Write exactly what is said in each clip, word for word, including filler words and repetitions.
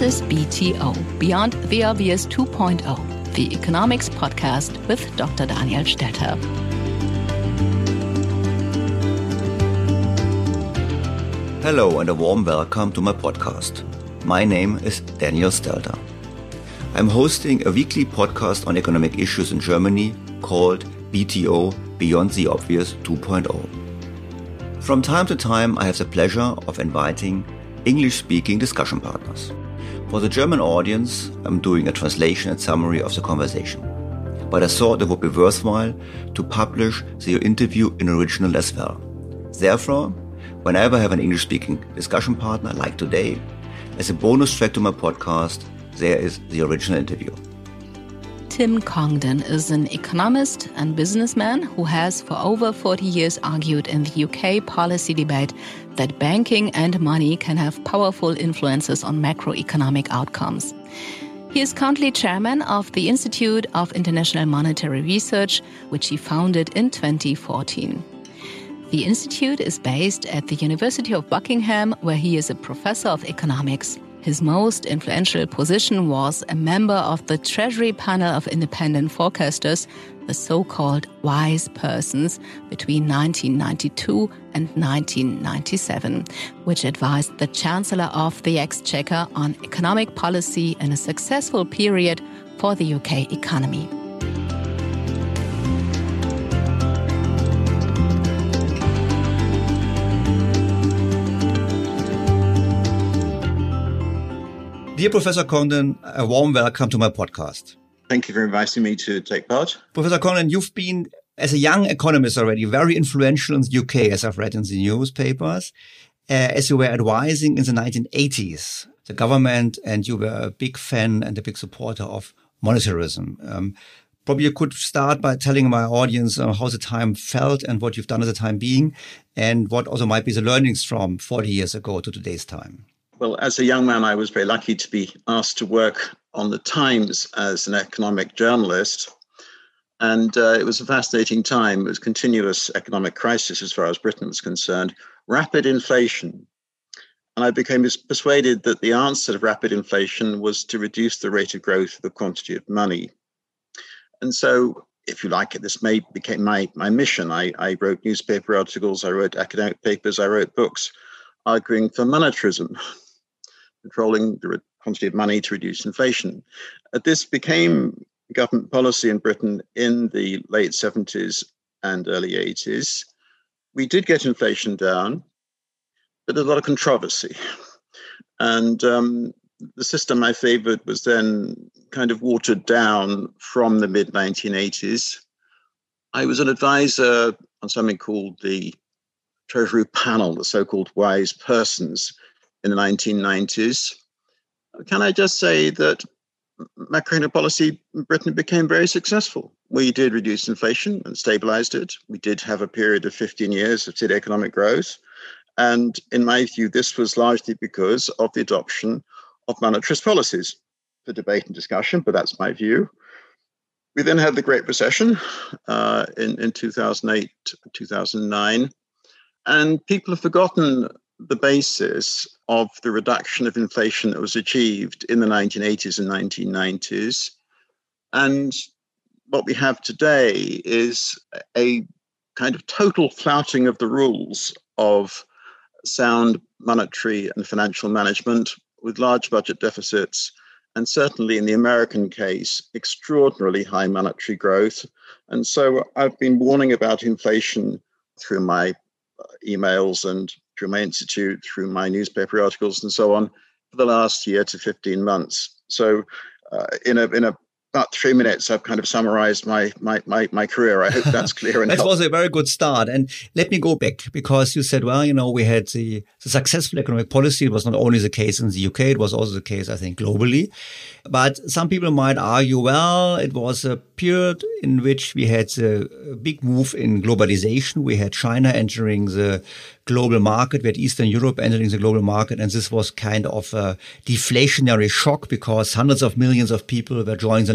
is B T O, Beyond the Obvious two point oh, the economics podcast with Doctor Daniel Stelter. Hello and a warm welcome to my podcast. My name is Daniel Stelter. I'm hosting a weekly podcast on economic issues in Germany called B T O, Beyond the Obvious two point oh. From time to time, I have the pleasure of inviting English-speaking discussion partners. For the German audience, I'm doing a translation and summary of the conversation. But I thought it would be worthwhile to publish the interview in original as well. Therefore, whenever I have an English-speaking discussion partner like today, as a bonus track to my podcast, there is the original interview. Tim Congdon is an economist and businessman who has for over forty years argued in the U K policy debate that banking and money can have powerful influences on macroeconomic outcomes. He is currently chairman of the Institute of International Monetary Research, which he founded in twenty fourteen. The institute is based at the University of Buckingham, where he is a professor of economics. His most influential position was a member of the Treasury Panel of Independent Forecasters, the so-called wise persons, between nineteen ninety-two and nineteen ninety-seven, which advised the Chancellor of the Exchequer on economic policy in a successful period for the U K economy. Dear Professor Congdon, a warm welcome to my podcast. Thank you for inviting me to take part. Professor Congdon, you've been, as a young economist already, very influential in the U K, as I've read in the newspapers, uh, as you were advising in the nineteen eighties, the government, and you were a big fan and a big supporter of monetarism. Um, probably you could start by telling my audience uh, how the time felt and what you've done at the time being, and what also might be the learnings from forty years ago to today's time. Well, as a young man, I was very lucky to be asked to work on the Times as an economic journalist. And uh, it was a fascinating time. It was continuous economic crisis as far as Britain was concerned, rapid inflation. And I became persuaded that the answer to rapid inflation was to reduce the rate of growth of the quantity of money. And so, if you like it, this may became my, my mission. I, I wrote newspaper articles, I wrote academic papers, I wrote books arguing for monetarism, controlling the quantity of money to reduce inflation. Uh, this became government policy in Britain in the late seventies and early eighties. We did get inflation down, but there's a lot of controversy. And um, the system I favored was then kind of watered down from the mid nineteen eighties. I was an advisor on something called the Treasury Panel, the so-called wise persons, in the nineteen nineties. Can I just say that macroeconomic policy in Britain became very successful. We did reduce inflation and stabilized it. We did have a period of fifteen years of steady economic growth. And in my view, this was largely because of the adoption of monetarist policies for debate and discussion, but that's my view. We then had the Great Recession uh, in, in two thousand eight, two thousand nine. And people have forgotten the basis of the reduction of inflation that was achieved in the nineteen eighties and nineteen nineties. And what we have today is a kind of total flouting of the rules of sound monetary and financial management with large budget deficits, and certainly in the American case, extraordinarily high monetary growth. And so I've been warning about inflation through my emails and through my institute, through my newspaper articles and so on for the last year to fifteen months. So uh, in a in a about three minutes, I've kind of summarized my my my, my career. I hope that's clear enough. That was a very good start. And let me go back, because you said, well, you know, we had the, the successful economic policy. It was not only the case in the U K, it was also the case, I think, globally. But some people might argue, well, it was a period in which we had a big move in globalization. We had China entering the global market. We had Eastern Europe entering the global market. And this was kind of a deflationary shock, because hundreds of millions of people were joining the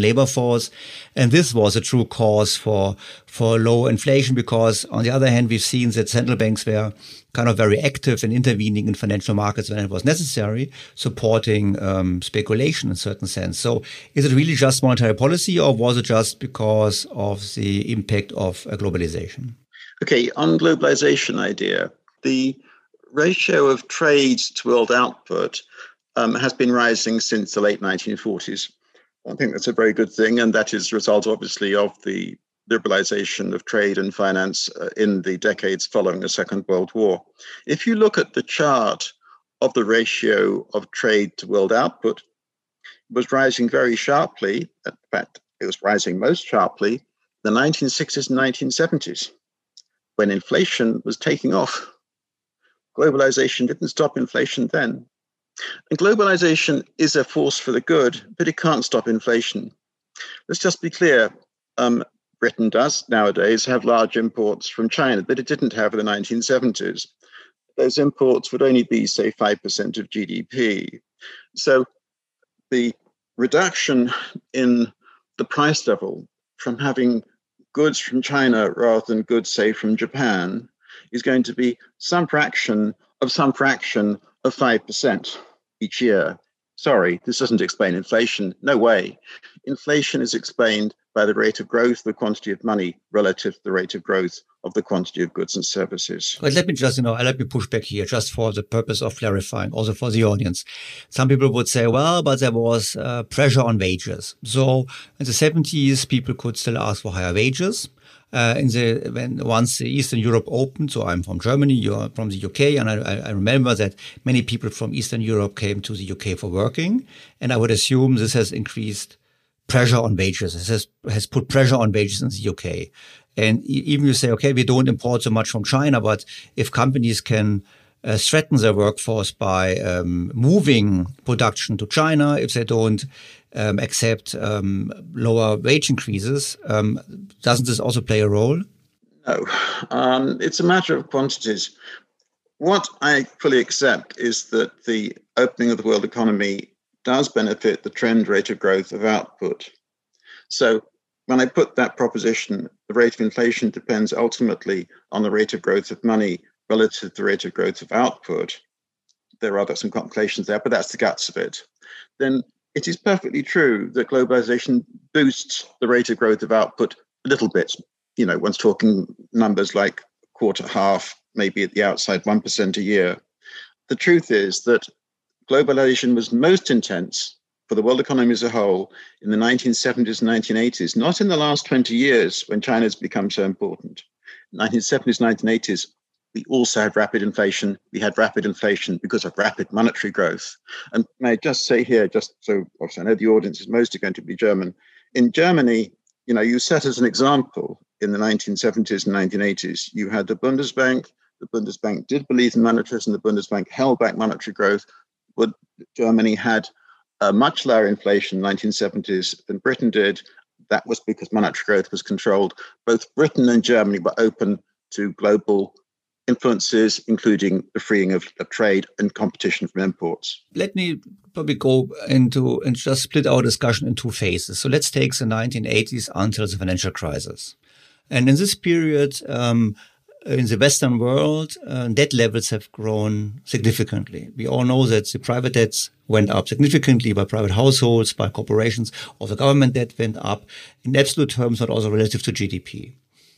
labor force. And this was a true cause for, for low inflation, because on the other hand, we've seen that central banks were kind of very active in intervening in financial markets when it was necessary, supporting um, speculation in a certain sense. So is it really just monetary policy, or was it just because of the impact of uh, globalization? Okay, on globalization idea, the ratio of trade to world output um, has been rising since the late nineteen forties. I think that's a very good thing, and that is a result, obviously, of the liberalization of trade and finance uh, in the decades following the Second World War. If you look at the chart of the ratio of trade to world output, it was rising very sharply. In fact, it was rising most sharply in the nineteen sixties and nineteen seventies, when inflation was taking off. Globalization didn't stop inflation then. And globalization is a force for the good, but it can't stop inflation. Let's just be clear. Um, Britain does nowadays have large imports from China that it didn't have in the nineteen seventies. Those imports would only be, say, five percent of G D P. So the reduction in the price level from having goods from China rather than goods, say, from Japan is going to be some fraction of some fraction of five percent each year. Sorry, this doesn't explain inflation. No way. Inflation is explained by the rate of growth of the quantity of money relative to the rate of growth of the quantity of goods and services. But let me just, you know, let me push back here just for the purpose of clarifying, also for the audience. Some people would say, well, but there was uh, pressure on wages. So in the seventies, people could still ask for higher wages. Uh, in the when once Eastern Europe opened, so I'm from Germany, you're from the U K, and I, I remember that many people from Eastern Europe came to the U K for working, and I would assume this has increased pressure on wages. This has has put pressure on wages in the U K. And even you say, okay, we don't import so much from China, but if companies can uh, threaten their workforce by um, moving production to China, if they don't Um, accept um, lower wage increases, um, doesn't this also play a role? No, um, it's a matter of quantities. What I fully accept is that the opening of the world economy does benefit the trend rate of growth of output. So when I put that proposition, the rate of inflation depends ultimately on the rate of growth of money relative to the rate of growth of output. There are other some complications there, but that's the guts of it. Then it is perfectly true that globalization boosts the rate of growth of output a little bit. You know, one's talking numbers like quarter, half, maybe at the outside, one percent a year. The truth is that globalization was most intense for the world economy as a whole in the nineteen seventies and nineteen eighties, not in the last twenty years when China's become so important. nineteen seventies, nineteen eighties, we also had rapid inflation. We had rapid inflation because of rapid monetary growth. And may I just say here, just so obviously I know the audience is mostly going to be German. In Germany, you know, you set as an example in the nineteen seventies and nineteen eighties, you had the Bundesbank. The Bundesbank did believe in monetarism. The Bundesbank held back monetary growth. But Germany had a much lower inflation in the nineteen seventies than Britain did. That was because monetary growth was controlled. Both Britain and Germany were open to global influences, including the freeing of, of trade and competition from imports. Let me probably go into and just split our discussion in two phases. So let's take the nineteen eighties until the financial crisis. And in this period, um, in the Western world, uh, debt levels have grown significantly. We all know that the private debts went up significantly by private households, by corporations, or the government debt went up in absolute terms, but also relative to G D P.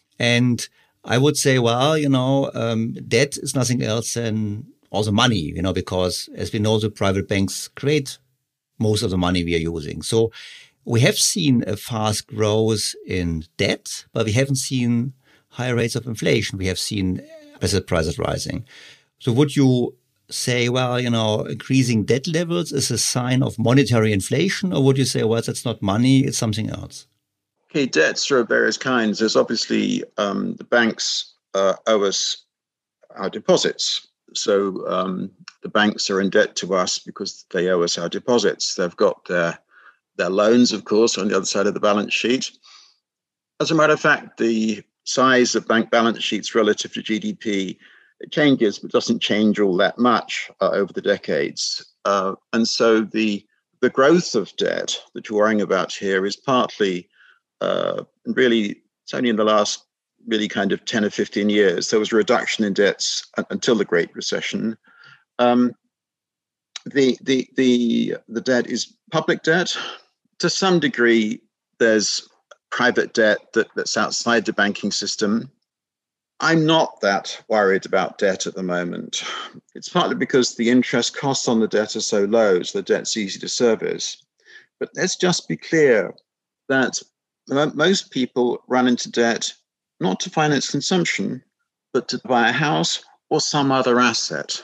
And I would say, well, you know, um, debt is nothing else than also money, you know, because as we know, the private banks create most of the money we are using. So we have seen a fast growth in debt, but we haven't seen high rates of inflation. We have seen asset prices rising. So would you say, well, you know, increasing debt levels is a sign of monetary inflation, or would you say, well, that's not money, it's something else? Okay, debts are of various kinds. There's obviously um, the banks uh, owe us our deposits. So um, the banks are in debt to us because they owe us our deposits. They've got their, their loans, of course, on the other side of the balance sheet. As a matter of fact, the size of bank balance sheets relative to G D P changes, but doesn't change all that much uh, over the decades. Uh, and so the the growth of debt that you're worrying about here is partly, uh, really, it's only in the last really kind of ten or fifteen years, there was a reduction in debts until the Great Recession. Um, the, the, the, the debt is public debt. To some degree, there's private debt that, that's outside the banking system. I'm not that worried about debt at the moment. It's partly because the interest costs on the debt are so low, so the debt's easy to service. But let's just be clear that most people run into debt not to finance consumption, but to buy a house or some other asset.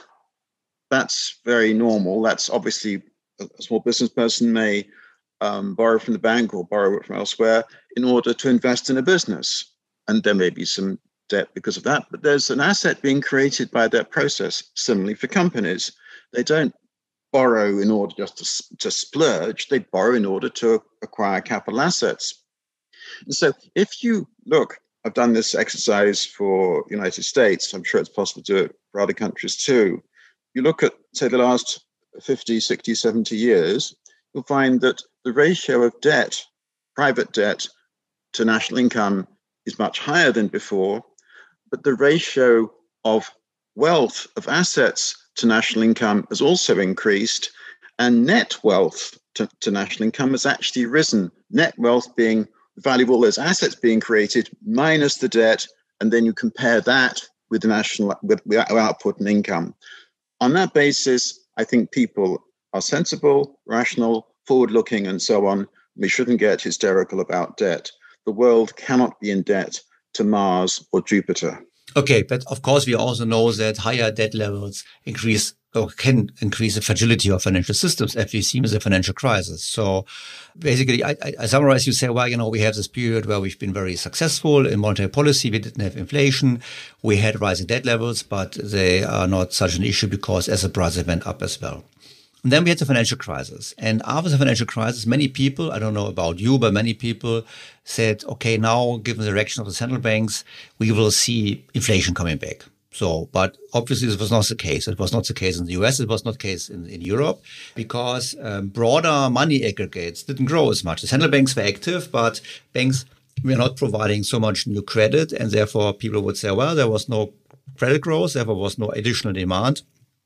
That's very normal. That's obviously a small business person may um, borrow from the bank or borrow it from elsewhere in order to invest in a business. And there may be some debt because of that, but there's an asset being created by that process. Similarly for companies, they don't borrow in order just to, to splurge, they borrow in order to acquire capital assets. And so if you look, I've done this exercise for the United States, I'm sure it's possible to do it for other countries too. You look at, say, the last fifty, sixty, seventy years, you'll find that the ratio of debt, private debt to national income is much higher than before, but the ratio of wealth, of assets to national income has also increased, and net wealth to, to national income has actually risen. Net wealth being the value of all those assets being created minus the debt, and then you compare that with the national with, with output and income. On that basis, I think people are sensible, rational, forward-looking, and so on. We shouldn't get hysterical about debt. The world cannot be in debt to Mars or Jupiter. Okay, but of course we also know that higher debt levels increase or can increase the fragility of financial systems, as we've seen with the financial crisis. So basically, I, I, I summarize, you say, well, you know, we have this period where we've been very successful in monetary policy. We didn't have inflation. We had rising debt levels, but they are not such an issue because asset prices went up as well. And then we had the financial crisis. And after the financial crisis, many people, I don't know about you, but many people said, okay, now, given the direction of the central banks, we will see inflation coming back. So, but obviously this was not the case. It was not the case in the U S. It was not the case in, in Europe because um, broader money aggregates didn't grow as much. The central banks were active, but banks were not providing so much new credit. And therefore people would say, well, there was no credit growth. Therefore was no additional demand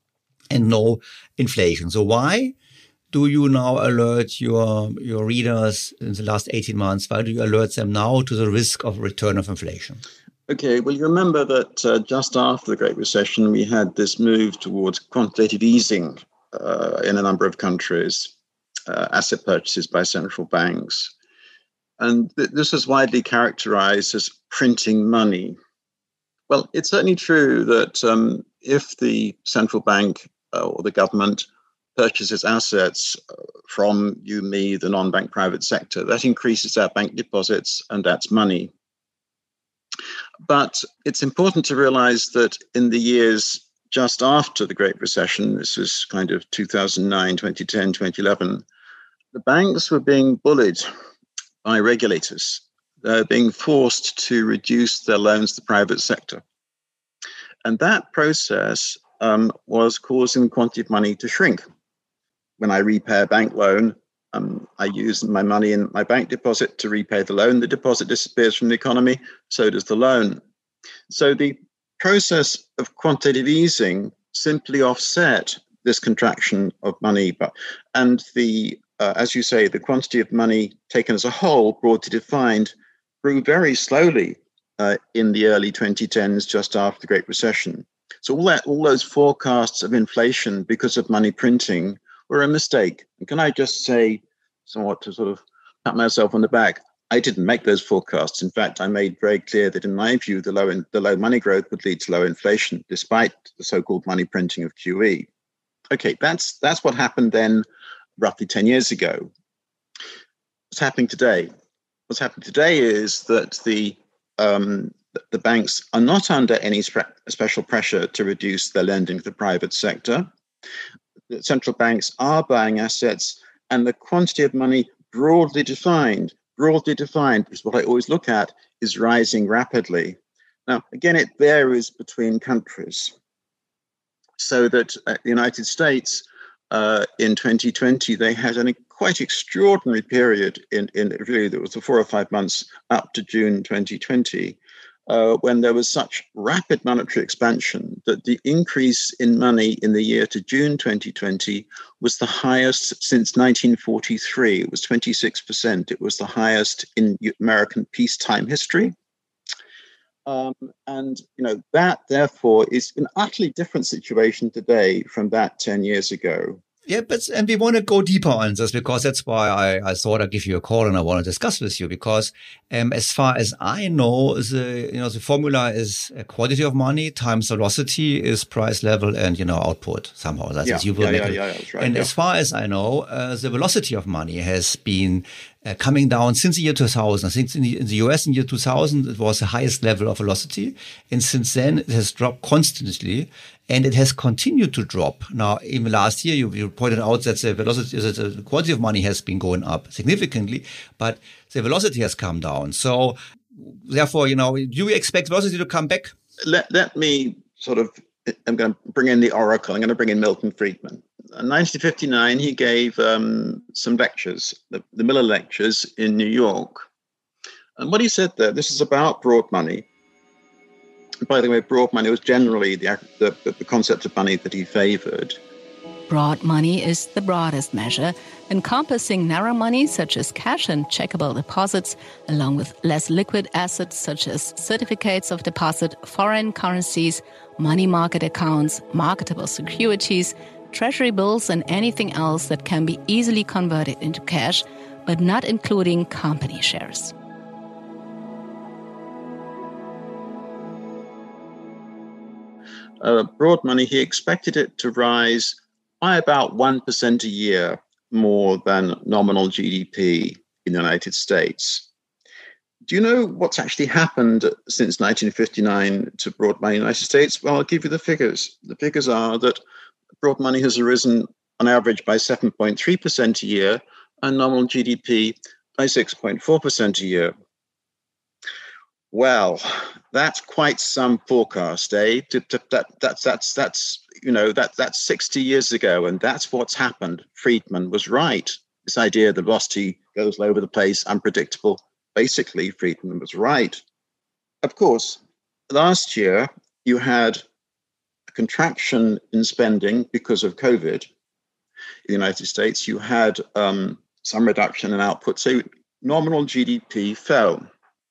and no inflation. So why do you now alert your, your readers in the last eighteen months? Why do you alert them now to the risk of return of inflation? Okay, well, you remember that uh, just after the Great Recession, we had this move towards quantitative easing uh, in a number of countries, uh, asset purchases by central banks. And th- this is widely characterized as printing money. Well, it's certainly true that um, if the central bank uh, or the government purchases assets from you, me, the non-bank private sector, that increases our bank deposits, and that's money. But it's important to realize that in the years just after the Great Recession, this was kind of two thousand nine, twenty ten, twenty eleven, the banks were being bullied by regulators. They're being forced to reduce their loans to the private sector. And that process um, was causing the quantity of money to shrink. When I repay a bank loan, Um, I use my money in my bank deposit to repay the loan. The deposit disappears from the economy, so does the loan. So the process of quantitative easing simply offset this contraction of money. But, and the, uh, as you say, the quantity of money taken as a whole, broadly defined, grew very slowly uh, in the early twenty tens, just after the Great Recession. So all that, all those forecasts of inflation because of money printing were a mistake. And can I just say, somewhat to sort of pat myself on the back, I didn't make those forecasts. In fact, I made very clear that in my view, the low in, the low money growth would lead to low inflation, despite the so-called money printing of Q E. Okay, that's that's what happened then, roughly ten years ago. What's happening today? What's happening today is that the um, the banks are not under any spe- special pressure to reduce their lending to the private sector. The central banks are buying assets, and the quantity of money broadly defined, broadly defined is what I always look at, is rising rapidly. Now, again, it varies between countries. So that uh, the United States, uh, in twenty twenty, they had a quite extraordinary period in, in really, there was the four or five months up to June twenty twenty, uh, when there was such rapid monetary expansion that the increase in money in the year to June twenty twenty was the highest since nineteen forty-three. It was twenty-six percent. It was the highest in American peacetime history. Um, and, you know, that, therefore, is an utterly different situation today from that ten years ago. Yeah, but and we want to go deeper on this because that's why I, I thought I'd give you a call and I want to discuss with you because um, as far as I know, the you know the formula is a quantity of money times velocity is price level and you know output somehow. That's yeah, you will yeah, make yeah, it. yeah, that's right. And yeah. as far as I know, uh, the velocity of money has been uh, coming down since the year two thousand. I think in the, in the U S in the year two thousand it was the highest level of velocity, and since then it has dropped constantly. And it has continued to drop. Now, even last year, you, you pointed out that the velocity, that the quantity of money has been going up significantly, but the velocity has come down. So, therefore, you know, do you expect velocity to come back? Let, let me sort of, I'm going to bring in the oracle. I'm going to bring in Milton Friedman. In nineteen fifty-nine, he gave um, some lectures, the, the Miller Lectures in New York. And what he said there, this is about broad money. By the way, broad money was generally the, the, the concept of money that he favored. Broad money is the broadest measure, encompassing narrow money such as cash and checkable deposits, along with less liquid assets such as certificates of deposit, foreign currencies, money market accounts, marketable securities, treasury bills, and anything else that can be easily converted into cash, but not including company shares. Uh, broad money, he expected it to rise by about one percent a year more than nominal G D P in the United States. Do you know what's actually happened since nineteen fifty-nine to broad money in the United States? Well, I'll give you the figures. The figures are that broad money has risen on average by seven point three percent a year and nominal G D P by six point four percent a year. Well, that's quite some forecast, eh? That, that's, that's, that's, you know, that, that's sixty years ago, and that's what's happened. Friedman was right. This idea the velocity goes all over the place, unpredictable. Basically, Friedman was right. Of course, last year you had a contraction in spending because of COVID. In the United States, you had um, some reduction in output. So nominal G D P fell.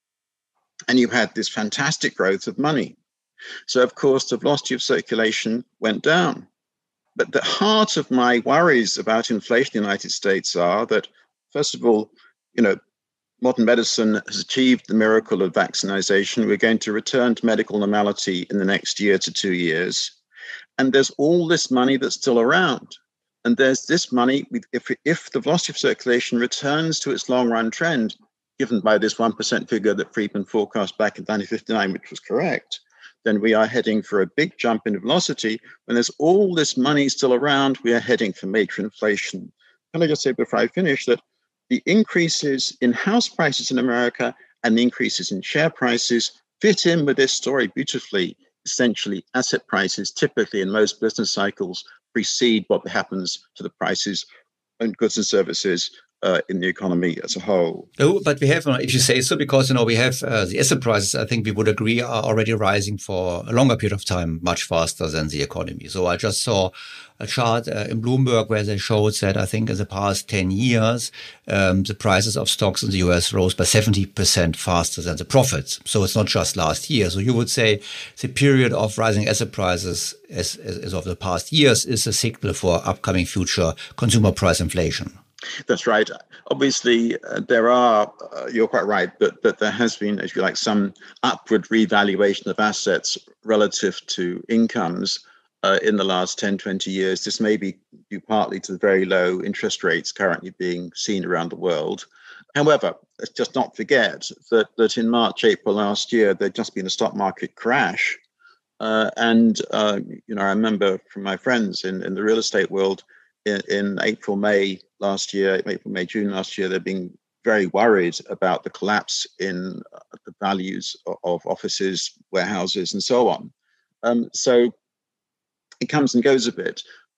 And you had this fantastic growth of money. So, of course, the velocity of circulation went down. But the heart of my worries about inflation in the United States are that, first of all, you know, modern medicine has achieved the miracle of vaccination. We're going to return to medical normality in the next year to two years. And there's all this money that's still around. And there's this money, if, if the velocity of circulation returns to its long-run trend, given by this one percent figure that Friedman forecast back in nineteen fifty-nine, which was correct, then we are heading for a big jump in velocity. When there's all this money still around, we are heading for major inflation. Can I just say before I finish that the increases in house prices in America and the increases in share prices fit in with this story beautifully. Essentially, asset prices typically in most business cycles precede what happens to the prices and goods and services Uh, in the economy as a whole. Oh, but we have, if you say so, because, you know, we have uh, the asset prices, I think we would agree, are already rising for a longer period of time, much faster than the economy. So I just saw a chart uh, in Bloomberg where they showed that I think in the past ten years, um, the prices of stocks in the U S rose by seventy percent faster than the profits. So it's not just last year. So you would say the period of rising asset prices as, as, as of the past years is a signal for upcoming future consumer price inflation. That's right. Obviously, uh, there are, uh, you're quite right, but, but there has been, if you like, some upward revaluation of assets relative to incomes uh, in the last ten, twenty years. This may be due partly to the very low interest rates currently being seen around the world. However, let's just not forget that, that in March, April last year, there'd just been a stock market crash. Uh, and, uh, you know, I remember from my friends in, in the real estate world, in, in April, May last year, April, May, June last year, they're being very worried about the collapse in the values of, of offices, warehouses, and so on. Um, so it comes and goes a bit.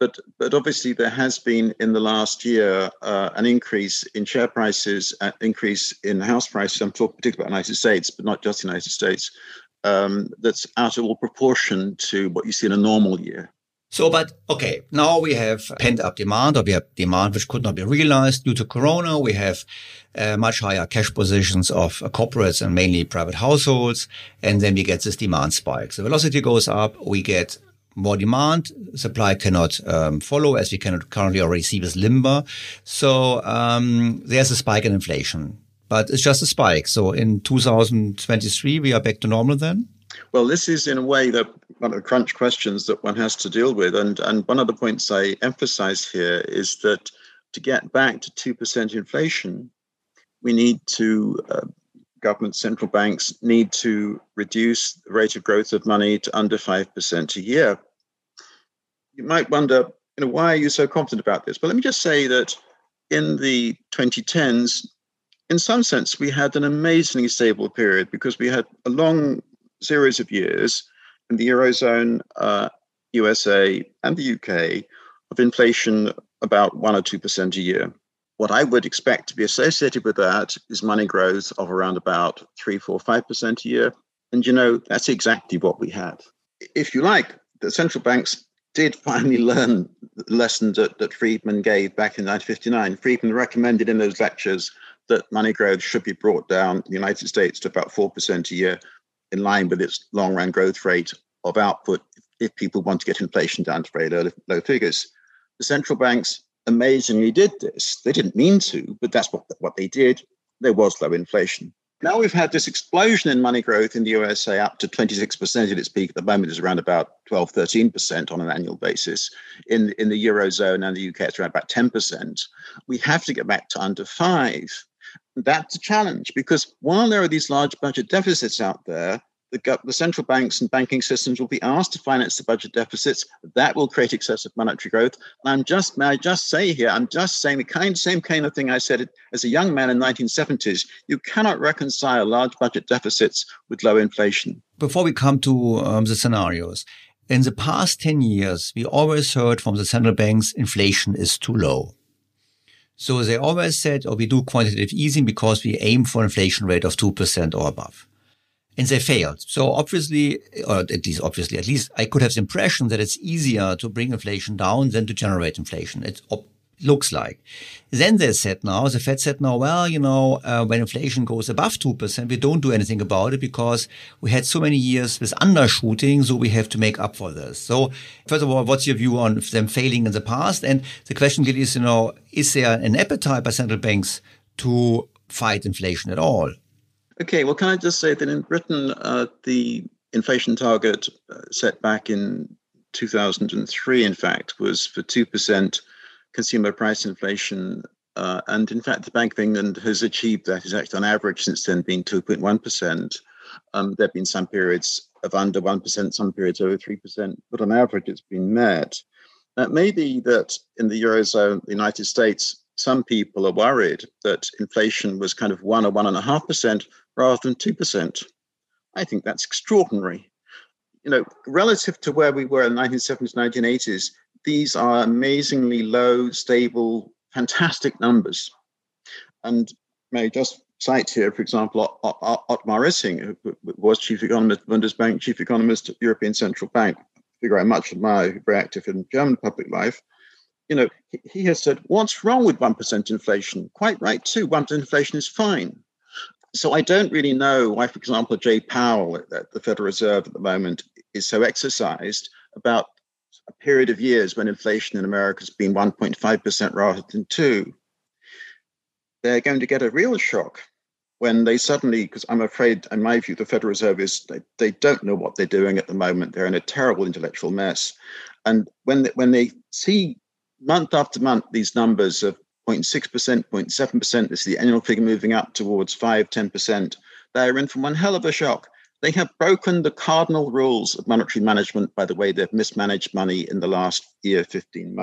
But but obviously there has been in the last year uh, an increase in share prices, an increase in house prices. I'm talking particularly about the United States, but not just the United States. Um, that's out of all proportion to what you see in a normal year. So, but okay, now we have pent-up demand, or we have demand which could not be realized due to Corona. We have uh, much higher cash positions of uh, corporates and mainly private households. And then we get this demand spike. The velocity goes up. We get more demand. Supply cannot um, follow, as we cannot currently already see with Limber. So um, there's a spike in inflation. But it's just a spike. So in two thousand twenty-three, we are back to normal then? Well, this is in a way the one of the crunch questions that one has to deal with. And, and one of the points I emphasize here is that to get back to two percent inflation, we need to, uh, government central banks need to reduce the rate of growth of money to under five percent a year. You might wonder, you know, why are you so confident about this? But let me just say that in the twenty tens, in some sense, we had an amazingly stable period because we had a long series of years in the Eurozone, uh, U S A, and the U K of inflation about one or two percent a year. What I would expect to be associated with that is money growth of around about three, four, five percent a year. And, you know, that's exactly what we had. If you like, the central banks did finally learn the lesson that, that Friedman gave back in nineteen fifty-nine. Friedman recommended in those lectures that money growth should be brought down in the United States to about four percent a year, in line with its long-run growth rate of output if people want to get inflation down to very low, low figures. The central banks amazingly did this. They didn't mean to, but that's what, what they did. There was low inflation. Now we've had this explosion in money growth in the U S A up to twenty-six percent at its peak. At the moment is around about twelve, thirteen percent on an annual basis. In, in the Eurozone and the U K, it's around about ten percent. We have to get back to under five. That's a challenge because while there are these large budget deficits out there, the, the central banks and banking systems will be asked to finance the budget deficits. That will create excessive monetary growth. And I'm just, may I just say here, I'm just saying the kind, same kind of thing I said as a young man in the nineteen seventies. You cannot reconcile large budget deficits with low inflation. Before we come to um, the scenarios, in the past ten years, we always heard from the central banks inflation is too low. So they always said, oh, we do quantitative easing because we aim for an inflation rate of two percent or above. And they failed. So obviously, or at least obviously, at least I could have the impression that it's easier to bring inflation down than to generate inflation. It op- looks like. Then they said now, the Fed said now, well, you know, uh, when inflation goes above two percent, we don't do anything about it because we had so many years with undershooting, so we have to make up for this. So first of all, what's your view on them failing in the past? And the question really is, you know, is there an appetite by central banks to fight inflation at all? Okay, well, can I just say that in Britain, uh, the inflation target uh, set back in two thousand three, in fact, was for two percent consumer price inflation. Uh, and in fact, the Bank of England has achieved that. It's actually on average since then been two point one percent. Um, there have been some periods of under one percent, some periods over three percent, but on average it's been met. Now, it may be that in the Eurozone, the United States, some people are worried that inflation was kind of one or one and a half percent rather than two percent. I think that's extraordinary. You know, relative to where we were in the nineteen seventies, nineteen eighties, these are amazingly low, stable, fantastic numbers. And may I just cite here, for example, Otmar Issing, who was chief economist, Bundesbank, chief economist at European Central Bank, a figure I much admire, very active in German public life. You know, he has said, what's wrong with one percent inflation? Quite right, too. one percent inflation is fine. So I don't really know why, for example, Jay Powell at the Federal Reserve at the moment is so exercised about a period of years when inflation in America has been one point five percent rather than two. They're going to get a real shock when they suddenly, because I'm afraid, in my view, the Federal Reserve is, they, they don't know what they're doing at the moment. They're in a terrible intellectual mess. And when they, when they see month after month these numbers of zero point six percent, zero point seven percent, this is the annual figure moving up towards five, ten percent, they're in for one hell of a shock. They have broken the cardinal rules of monetary management by the way they've mismanaged money in the last year, fifteen months.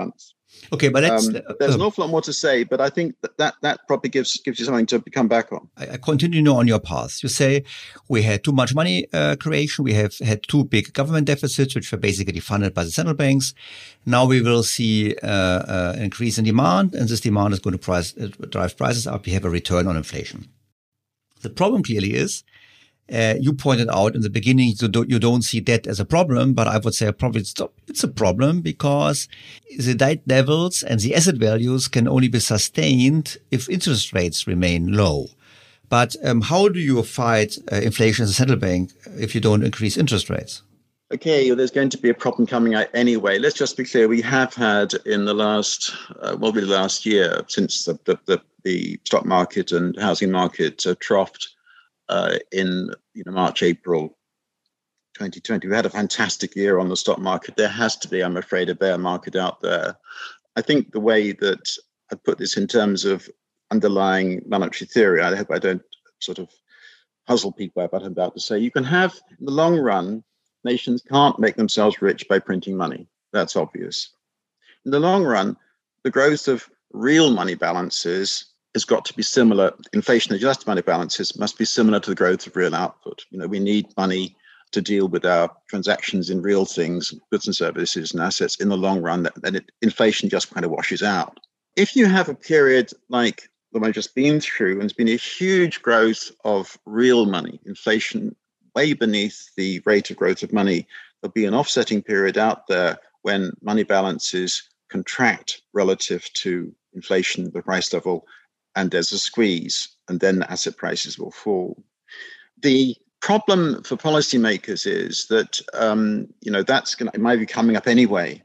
Okay, but let's, um, uh, there's um, an awful lot more to say, but I think that that, that probably gives gives you something to come back on. I, I continue on your path. You say we had too much money uh, creation. We have had two big government deficits, which were basically funded by the central banks. Now we will see uh, uh, an increase in demand, and this demand is going to price, uh, drive prices up. We have a return on inflation. The problem clearly is, Uh, you pointed out in the beginning, you don't, you don't see debt as a problem, but I would say probably it's, it's a problem because the debt levels and the asset values can only be sustained if interest rates remain low. But um, how do you fight uh, inflation as a central bank if you don't increase interest rates? Okay, well, there's going to be a problem coming out anyway. Let's just be clear. We have had in the last, uh, well, really last year, since the, the, the, the stock market and housing market uh, troughed Uh, in you know March, April twenty twenty. We had a fantastic year on the stock market. There has to be, I'm afraid, a bear market out there. I think the way that I put this in terms of underlying monetary theory, I hope I don't sort of puzzle people about what I'm about to say. You can have, in the long run, nations can't make themselves rich by printing money. That's obvious. In the long run, the growth of real money balances has got to be similar. Inflation-adjusted money balances must be similar to the growth of real output. You know, we need money to deal with our transactions in real things, goods and services and assets in the long run. Then it, inflation just kind of washes out. If you have a period like the one I've just been through, and there's been a huge growth of real money, inflation way beneath the rate of growth of money, there'll be an offsetting period out there when money balances contract relative to inflation, the price level, and there's a squeeze, and then asset prices will fall. The problem for policymakers is that, um, you know, that's going to, it might be coming up anyway.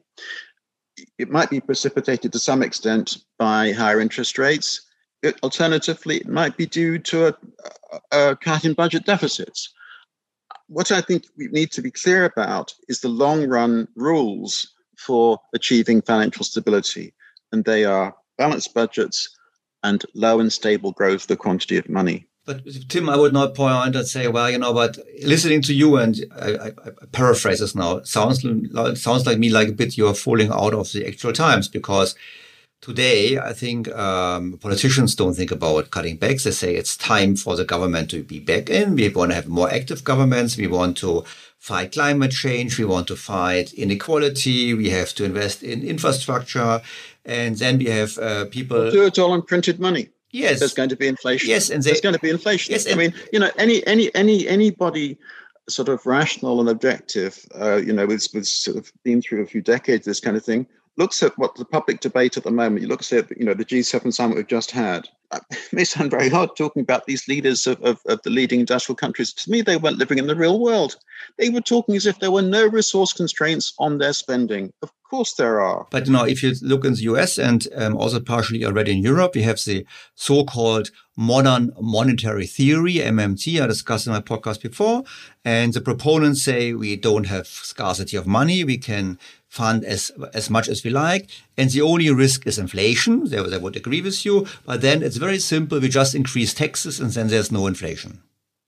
It might be precipitated to some extent by higher interest rates. It, alternatively, it might be due to a, a, a cut in budget deficits. What I think we need to be clear about is the long-run rules for achieving financial stability, and they are balanced budgets and low and stable growth of the quantity of money. But Tim, I would not point and say, well, you know, but listening to you, and I, I, I paraphrase this now, sounds sounds like me like a bit you're falling out of the actual times, because today I think um, politicians don't think about cutting back. They say it's time for the government to be back in. We want to have more active governments. We want to fight climate change. We want to fight inequality. We have to invest in infrastructure. And then we have uh, people we'll do it all on printed money. Yes, there's going to be inflation. Yes, and they, there's going to be inflation. Yes, I mean, you know, any any any anybody sort of rational and objective, uh, you know, with with sort of been through a few decades, this kind of thing, looks at what the public debate at the moment. You look at, you know, the G seven summit we've just had. It may sound very odd talking about these leaders of, of, of the leading industrial countries. To me, they weren't living in the real world. They were talking as if there were no resource constraints on their spending. Of course there are. But, you know, if you look in the U S and um, also partially already in Europe, we have the so-called modern monetary theory, M M T, I discussed in my podcast before. And the proponents say we don't have scarcity of money. We can fund as as much as we like. And the only risk is inflation. They, they would agree with you. But then it's very simple. We just increase taxes and then there's no inflation.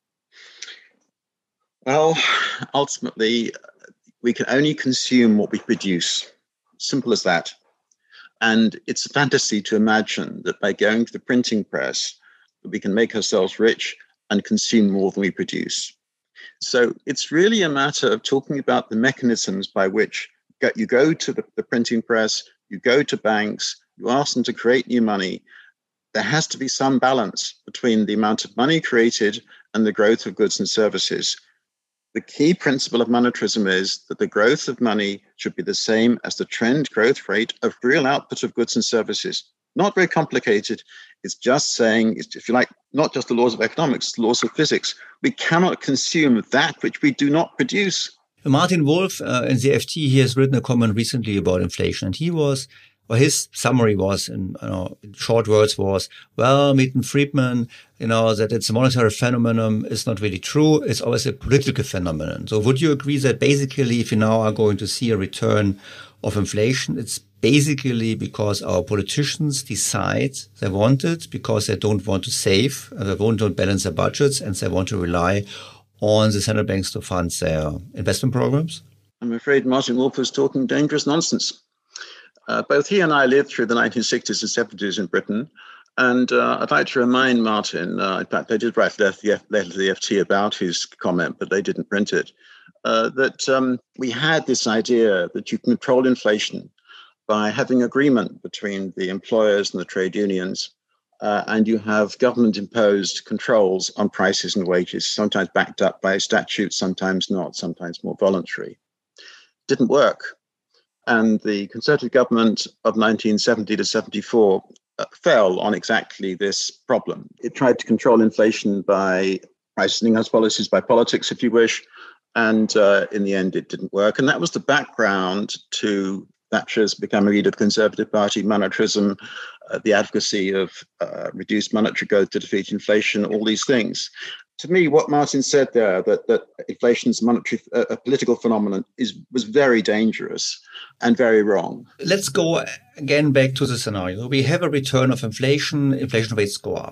Well, ultimately, we can only consume what we produce. Simple as that. And it's a fantasy to imagine that by going to the printing press, we can make ourselves rich and consume more than we produce. So it's really a matter of talking about the mechanisms by which you go to the, the printing press, you go to banks, you ask them to create new money. There has to be some balance between the amount of money created and the growth of goods and services. The key principle of monetarism is that the growth of money should be the same as the trend growth rate of real output of goods and services. Not very complicated. It's just saying, if you like, not just the laws of economics, the laws of physics. We cannot consume that which we do not produce. Martin Wolf uh, in the F T, he has written a comment recently about inflation, and he was, or his summary was, in, you know, in short words was, well, Milton Friedman, you know, that it's a monetary phenomenon is not really true. It's always a political phenomenon. So would you agree that basically if you now are going to see a return of inflation, it's basically because our politicians decide they want it because they don't want to save, they want to balance their budgets, and they want to rely on the central banks to fund their investment programs? I'm afraid Martin Wolf is talking dangerous nonsense. Uh, both he and I lived through the nineteen sixties and seventies in Britain. And uh, I'd like to remind Martin, uh, in fact, I did write a letter to the, F- letter to the F T about his comment, but they didn't print it, uh, that um, we had this idea that you can control inflation by having agreement between the employers and the trade unions, uh, and you have government-imposed controls on prices and wages, sometimes backed up by statute, sometimes not, sometimes more voluntary. Didn't work. And the Conservative government of nineteen seventy to seventy-four uh, fell on exactly this problem. It tried to control inflation by pricing house policies, by politics, if you wish, and uh, in the end, it didn't work. And that was the background to Thatcher's becoming leader of the Conservative Party, monetarism, uh, the advocacy of uh, reduced monetary growth to defeat inflation, all these things. To me, what Martin said there, that, that inflation is a monetary, uh, a political phenomenon, is was very dangerous and very wrong. Let's go again back to the scenario. We have a return of inflation, inflation rates go up.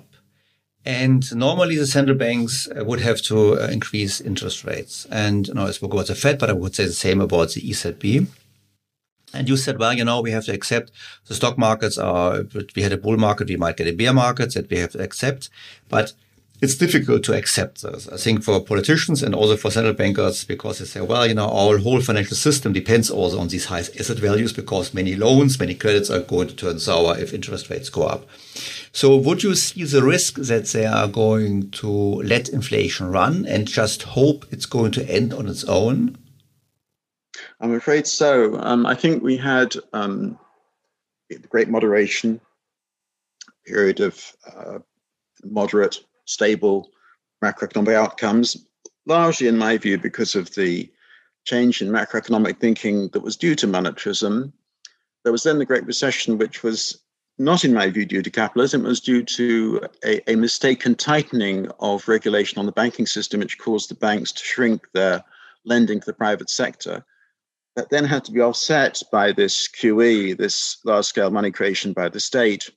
And normally the central banks would have to increase interest rates. And you know, I spoke about the Fed, but I would say the same about the E C B. And you said, well, you know, we have to accept the stock markets are, we had a bull market, we might get a bear market that we have to accept. But it's difficult to accept this, I think, for politicians and also for central bankers, because they say, well, you know, our whole financial system depends also on these high asset values, because many loans, many credits are going to turn sour if interest rates go up. So would you see the risk that they are going to let inflation run and just hope it's going to end on its own? I'm afraid so. Um, I think we had um, great moderation, period of uh, moderate, stable macroeconomic outcomes, largely, in my view, because of the change in macroeconomic thinking that was due to monetarism. There was then the Great Recession, which was not, in my view, due to capitalism. It was due to a, a mistaken tightening of regulation on the banking system, which caused the banks to shrink their lending to the private sector. That then had to be offset by this Q E, this large-scale money creation by the state.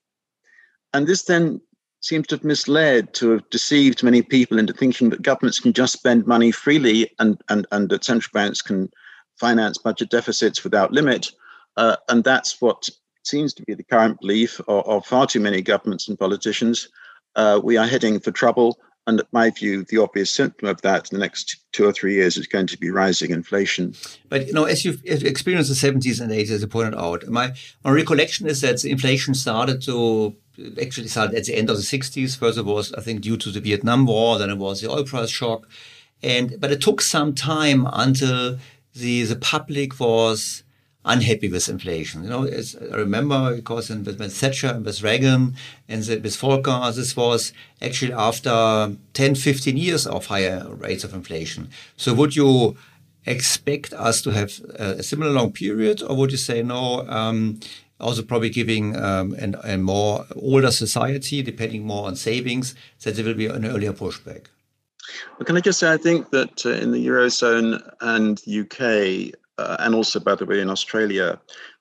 And this then seems to have misled, to have deceived many people into thinking that governments can just spend money freely and, and, and that central banks can finance budget deficits without limit. Uh, and that's what seems to be the current belief of, of far too many governments and politicians. Uh, we are heading for trouble. And in my view, the obvious symptom of that in the next two or three years is going to be rising inflation. But, you know, as you've experienced the seventies and eighties, as you pointed out, my, my recollection is that the inflation started to actually started at the end of the sixties. First it was, I think, due to the Vietnam War, then it was the oil price shock. And but it took some time until the the public was unhappy with inflation. You know, as I remember, because in, with, with Thatcher and with Reagan and the, with Volcker, this was actually after ten, fifteen years of higher rates of inflation. So would you expect us to have a, a similar long period, or would you say no, um, also probably giving um, an, a more older society, depending more on savings, that there will be an earlier pushback? Well, can I just say, I think that uh, in the Eurozone and the U K, Uh, and also, by the way, in Australia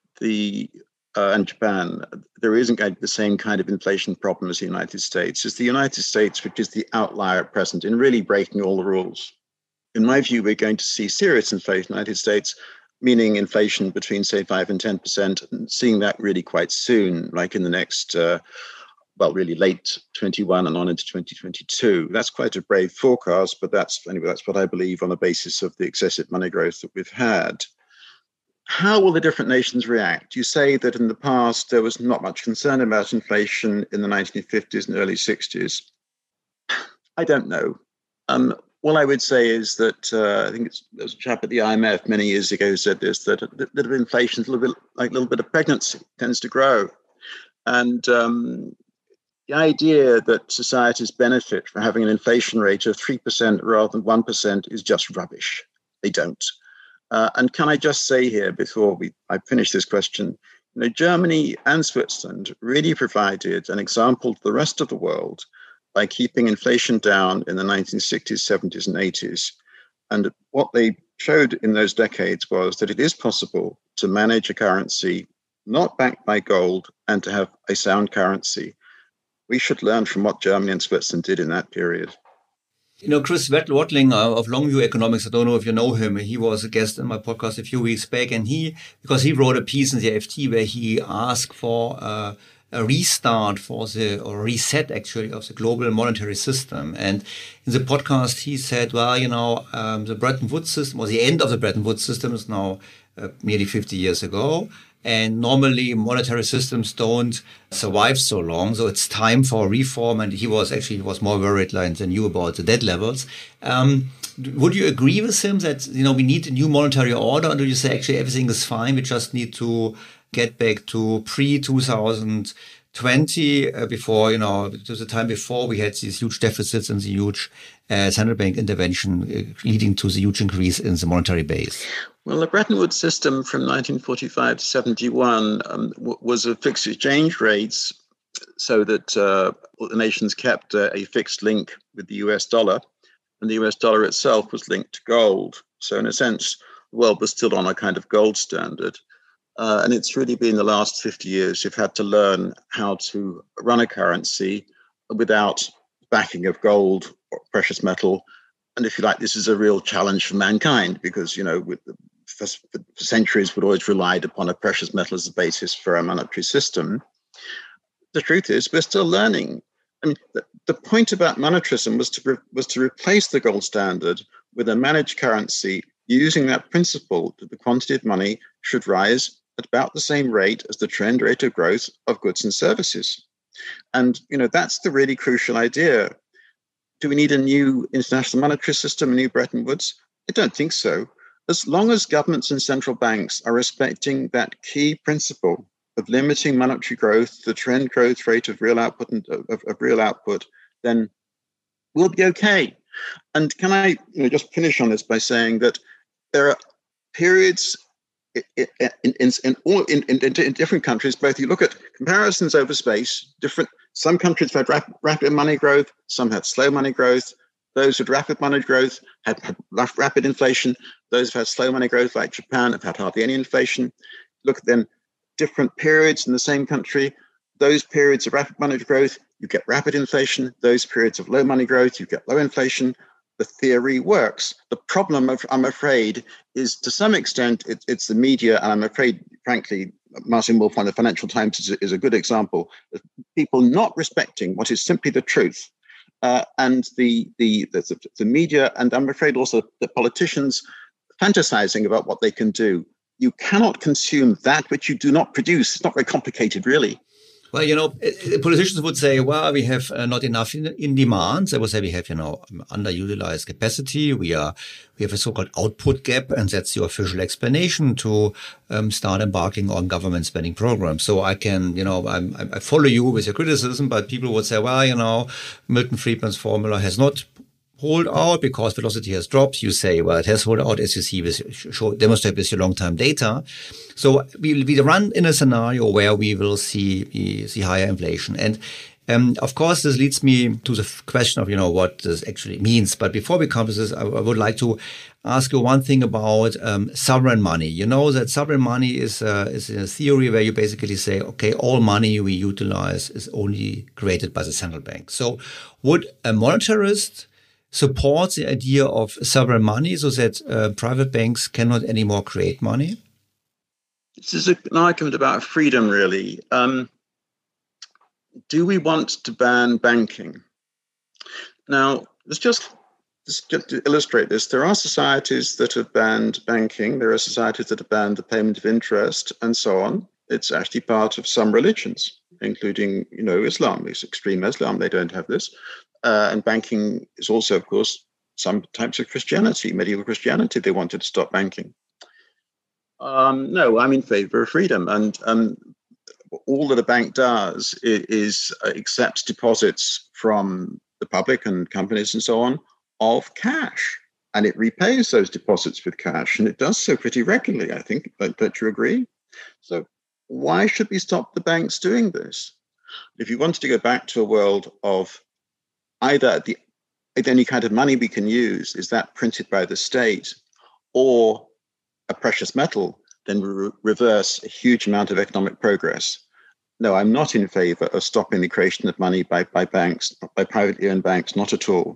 the uh, and Japan, there isn't going to be the same kind of inflation problem as the United States. It's the United States which is the outlier at present in really breaking all the rules. In my view, we're going to see serious inflation in the United States, meaning inflation between, say, five and ten percent, and seeing that really quite soon, like in the next, uh, well, really late twenty-one and on into twenty twenty-two. That's quite a brave forecast, but that's anyway, that's what I believe on the basis of the excessive money growth that we've had. How will the different nations react? You say that in the past there was not much concern about inflation in the nineteen fifties and early sixties. I don't know. Um, all I would say is that uh, I think it's, there was a chap at the I M F many years ago who said this, that a bit of inflation is a little bit like a little bit of pregnancy, it tends to grow. And um, the idea that societies benefit from having an inflation rate of three percent rather than one percent is just rubbish. They don't. Uh, and can I just say here, before we I finish this question, you know, Germany and Switzerland really provided an example to the rest of the world by keeping inflation down in the nineteen sixties, seventies, and eighties. And what they showed in those decades was that it is possible to manage a currency not backed by gold and to have a sound currency. We should learn from what Germany and Switzerland did in that period. You know, Chris Watling uh, of Longview Economics, I don't know if you know him. He was a guest in my podcast a few weeks back, and he, because he wrote a piece in the A F T where he asked for uh, a restart for the, or reset actually, of the global monetary system. And in the podcast, he said, well, you know, um, the Bretton Woods system, or the end of the Bretton Woods system is now uh, nearly fifty years ago. And normally monetary systems don't survive so long. So it's time for reform. And he was actually he was more worried like, than you about the debt levels. Um, would you agree with him that, you know, we need a new monetary order? Or do you say actually everything is fine? We just need to get back to pre two thousand twenty uh, before, you know, to the time before we had these huge deficits and the huge uh, central bank intervention uh, leading to the huge increase in the monetary base? Well, the Bretton Woods system from nineteen forty-five to seventy-one um, w- was a fixed exchange rates so that uh, the nations kept uh, a fixed link with the U S dollar, and the U S dollar itself was linked to gold. So in a sense, the world was still on a kind of gold standard. Uh, and it's really been the last fifty years you've had to learn how to run a currency without backing of gold or precious metal. And if you like, this is a real challenge for mankind because, you know, with the, for, for centuries we'd always relied upon a precious metal as the basis for our monetary system. The truth is we're still learning. I mean, the, the point about monetarism was to, was to replace the gold standard with a managed currency using that principle that the quantity of money should rise at about the same rate as the trend rate of growth of goods and services. And, you know, that's the really crucial idea. Do we need a new international monetary system, a new Bretton Woods? I don't think so. As long as governments and central banks are respecting that key principle of limiting monetary growth to the trend growth rate of real output and of, of real output, then we'll be okay. And can I you know, just finish on this by saying that there are periods in in in, in, all, in, in, in different countries, both you look at comparisons over space, different. Some countries had rapid, rapid money growth, some had slow money growth. Those with rapid money growth had, had rapid inflation. Those who had slow money growth, like Japan, have had hardly any inflation. Look at then different periods in the same country. Those periods of rapid money growth, you get rapid inflation. Those periods of low money growth, you get low inflation. The theory works. The problem, of, I'm afraid, is to some extent it, it's the media, and I'm afraid, frankly, Martin Wolf on the Financial Times is a, is a good example of people not respecting what is simply the truth, uh, and the, the the the media, and I'm afraid also the politicians fantasizing about what they can do. You cannot consume that which you do not produce. It's not very complicated, really. Well, you know, politicians would say, well, we have uh, not enough in, in demand. They would say we have, you know, underutilized capacity. We are, we have a so-called output gap, and that's the official explanation to um, start embarking on government spending programs. So I can, you know, I'm, I follow you with your criticism, but people would say, well, you know, Milton Friedman's formula has not hold out because velocity has dropped. You say, well, it has hold out, as you see, with, show, demonstrate with your long-term data. So we we run in a scenario where we will see see higher inflation. And um, of course, this leads me to the question of, you know, what this actually means. But before we come to this, I, I would like to ask you one thing about um, sovereign money. You know that sovereign money is, uh, is a theory where you basically say, okay, all money we utilize is only created by the central bank. So would a monetarist support the idea of sovereign money so that uh, private banks cannot anymore create money? This is an argument about freedom, really. Um, do we want to ban banking? Now, let's just, just to illustrate this. There are societies that have banned banking. There are societies that have banned the payment of interest and so on. It's actually part of some religions, including, you know, Islam. It's extreme Islam. They don't have this. Uh, and banking is also, of course, some types of Christianity, medieval Christianity. They wanted to stop banking. Um, no, I'm in favor of freedom. And um, all that a bank does is, is uh, accepts deposits from the public and companies and so on of cash. And it repays those deposits with cash. And it does so pretty regularly, I think. Don't, don't you agree? So why should we stop the banks doing this? If you wanted to go back to a world of either the any kind of money we can use is that printed by the state or a precious metal, then we re- reverse a huge amount of economic progress. No, I'm not in favor of stopping the creation of money by, by banks, by privately owned banks, not at all.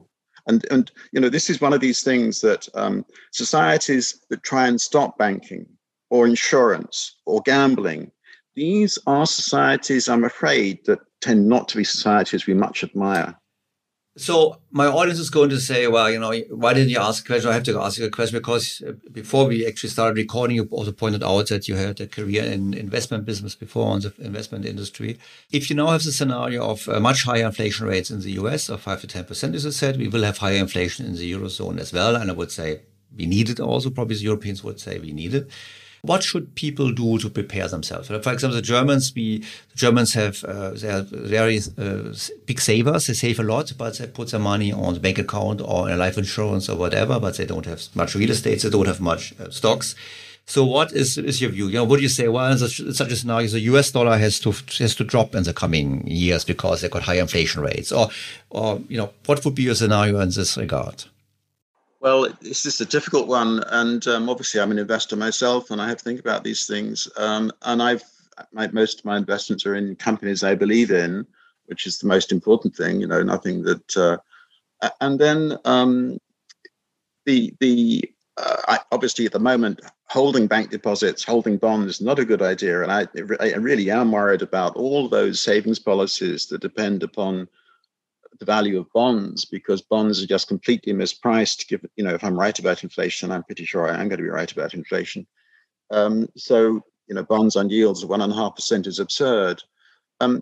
And, and you know, this is one of these things that um, societies that try and stop banking or insurance or gambling, these are societies, I'm afraid, that tend not to be societies we much admire. So my audience is going to say, well, you know, why didn't you ask a question? I have to ask you a question because before we actually started recording, you also pointed out that you had a career in investment business before, in the investment industry. If you now have the scenario of uh, much higher inflation rates in the U S of five to ten percent, as I said, we will have higher inflation in the Eurozone as well. And I would say we need it also. Probably the Europeans would say we need it. What should people do to prepare themselves? For example, the Germans, we the Germans have uh, they are very uh, big savers. They save a lot, but they put their money on the bank account or in life insurance or whatever. But they don't have much real estate. They don't have much uh, stocks. So, what is is your view? You know, would you say? Well, in such, in such a scenario, the U S dollar has to has to drop in the coming years because they got higher inflation rates, or or you know, what would be your scenario in this regard? Well, this is a difficult one, and um, obviously I'm an investor myself, and I have to think about these things. Um, and I've my, most of my investments are in companies I believe in, which is the most important thing. You know, nothing that. Uh, and then um, the the uh, I, obviously at the moment holding bank deposits, holding bonds, is not a good idea, and I I really am worried about all those savings policies that depend upon the value of bonds, because bonds are just completely mispriced. Given, you know, if I'm right about inflation, I'm pretty sure I am going to be right about inflation. Um, so, you know, bonds on yields of one and a half percent is absurd. Um,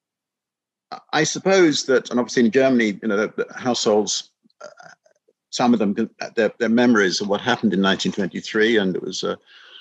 I suppose that, and obviously in Germany, you know, the, the households, uh, some of them, their, their memories of what happened in nineteen twenty-three, and it was, uh,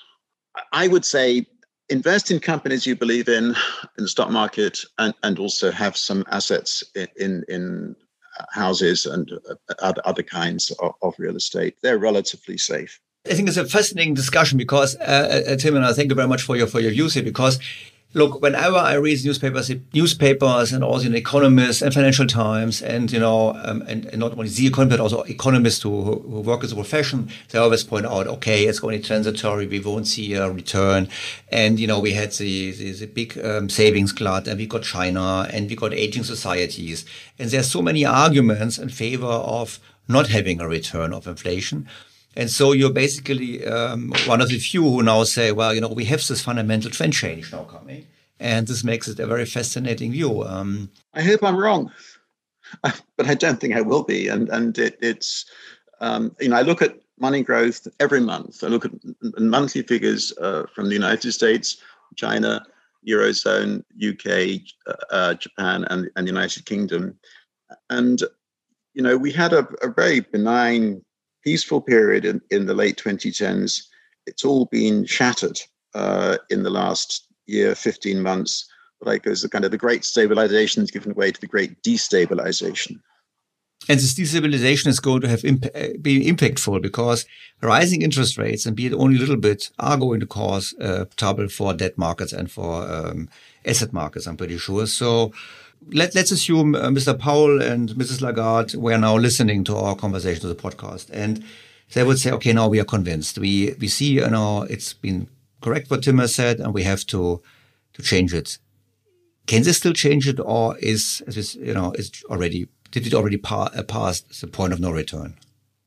I would say, invest in companies you believe in, in the stock market, and, and also have some assets in, in, in houses and other, other kinds of, of real estate. They're relatively safe. I think it's a fascinating discussion because, uh, uh, Tim, and I thank you very much for your for your views here, because look, whenever I read newspapers, newspapers and also, you know, Economist and Financial Times and, you know, um, and, and not only the Economist, but also economists who, who work in the profession, they always point out, okay, it's only transitory, we won't see a return. And, you know, we had the, the, the big um, savings glut, and we got China, and we got aging societies. And there's so many arguments in favor of not having a return of inflation. And so you're basically um, one of the few who now say, well, you know, we have this fundamental trend change now coming. And this makes it a very fascinating view. Um, I hope I'm wrong, but I don't think I will be. And and it, it's, um, you know, I look at money growth every month. I look at monthly figures uh, from the United States, China, Eurozone, U K, uh, Japan, and, and the United Kingdom. And, you know, we had a, a very benign, peaceful period in, in the late twenty tens. It's all been shattered uh, in the last year, fifteen months. Like there's the kind of the great stabilization has given way to the great destabilization. And this destabilization is going to have imp- be impactful because rising interest rates, and be it only a little bit, are going to cause uh, trouble for debt markets and for um, asset markets, I'm pretty sure. So let, let's assume uh, Mister Powell and Missus Lagarde were now listening to our conversation, to the podcast, and they would say, okay, now we are convinced. We we see, you know, it's been correct what Tim has said, and we have to to change it. Can they still change it, or is, is you know, is already did it already pa- past the point of no return?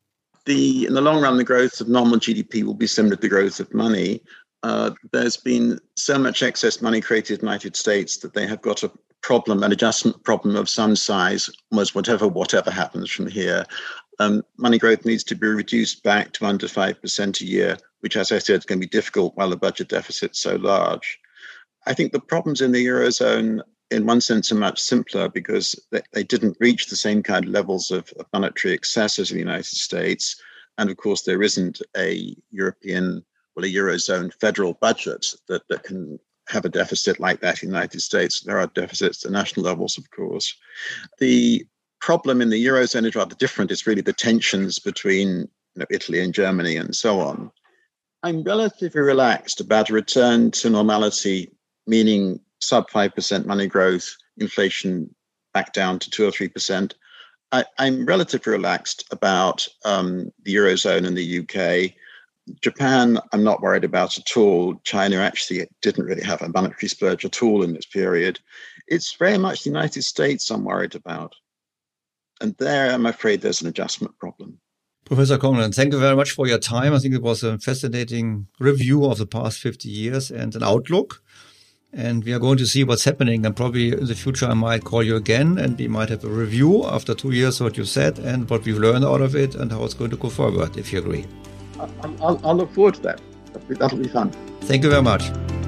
The in the long run, the growth of normal G D P will be similar to the growth of money. Uh, there's been so much excess money created in the United States that they have got a problem, an adjustment problem of some size, almost whatever whatever happens from here. Um, money growth needs to be reduced back to under five percent a year, which, as I said, is going to be difficult while the budget deficit's so large. I think the problems in the Eurozone, in one sense, are much simpler because they, they didn't reach the same kind of levels of, of monetary excess as the United States. And of course, there isn't a European, well, a Eurozone federal budget that, that can have a deficit like that in the United States. There are deficits at national levels, of course. The problem in the Eurozone is rather different. It's really the tensions between, you know, Italy and Germany and so on. I'm relatively relaxed about a return to normality, meaning sub five percent money growth, inflation back down to two or three percent. I, I'm relatively relaxed about um, the Eurozone and the U K. Japan, I'm not worried about at all. China actually didn't really have a monetary splurge at all in this period. It's very much the United States I'm worried about. And there, I'm afraid there's an adjustment problem. Professor Congdon, thank you very much for your time. I think it was a fascinating review of the past fifty years and an outlook. And we are going to see what's happening. And probably in the future, I might call you again and we might have a review after two years, what you said and what we've learned out of it and how it's going to go forward, if you agree. I'll, I'll look forward to that. That'll be, that'll be fun. Thank you very much.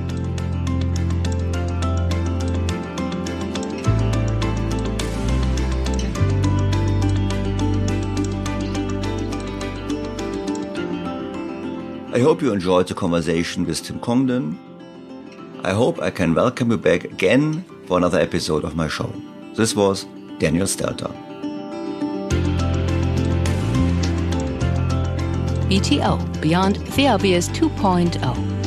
I hope you enjoyed the conversation with Tim Congdon. I hope I can welcome you back again for another episode of my show. This was Daniel Stelter. B T O, Beyond the Obvious two point oh.